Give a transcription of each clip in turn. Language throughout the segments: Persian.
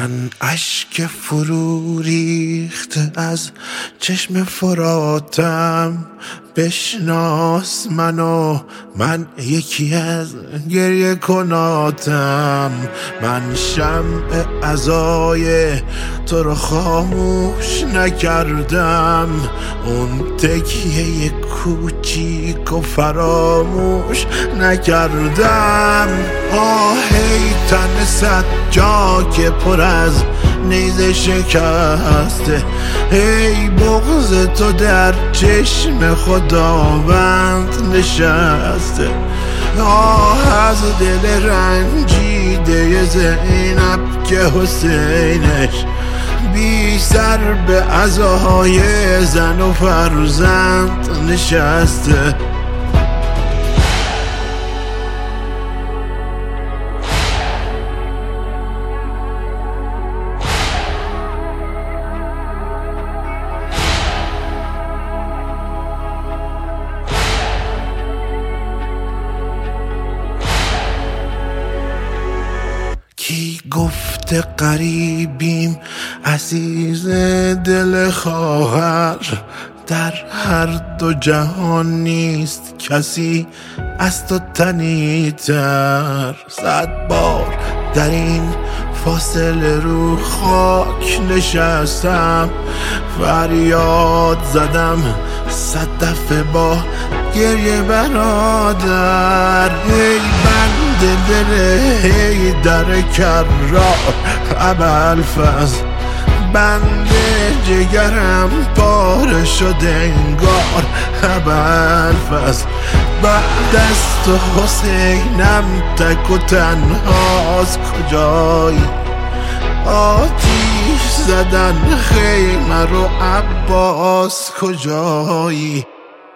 من اشک فرو ریخته از چشم فراتم، بشناس منو، من یکی از گریه کناتم. من شمع عزای تو رو خاموش نکردم، اون تکیه کوچیک و فراموش نکردم. آهی تن صد جا که پر از نیزه شکسته، ای بغض تو در چشم خداوند نشسته. آه از دل رنجیده زینب که حسینش بی سر به عزای زن و فرزند نشسته. کی گفته غریبیم عزیز دل خواهر، در هر دو جهان نیست کسی از تو تنی‌تر. 100 بار در این فاصله رو خاک نشستم، فریاد زدم 100 دفعه با گریه برادر. ای بند دل حیدر کرار ابوالفضل، بند جگرم پاره شده انگار ابوالفضل. بعد از تو حسینم تک و تنهاست کجایی، آتیش زدن خیمه رو عباس کجایی.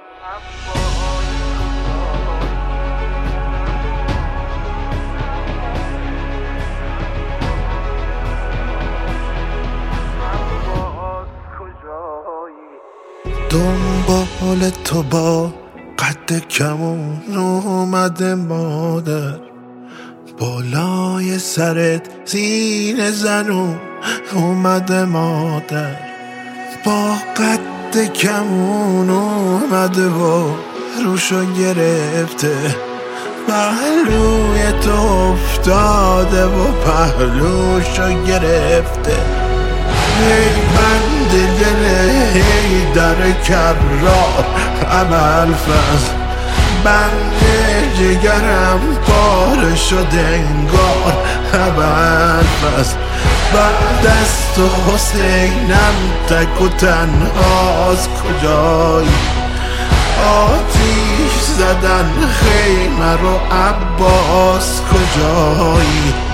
دنبال تو با قد کمون اومده مادر، بالای سرت زین زنون اومده مادر. با قد کمون اومده و روشو گرفته، پهلوی تو افتاده و پهلوشو گرفته. ای بند دل حیدر کرار ابوالفضل، بند جگرم پاره شده انگار ابوالفضل. بعد از تو حسینم تک و تنهاست کجایی، آتیش زدن خیمه رو عباس کجایی.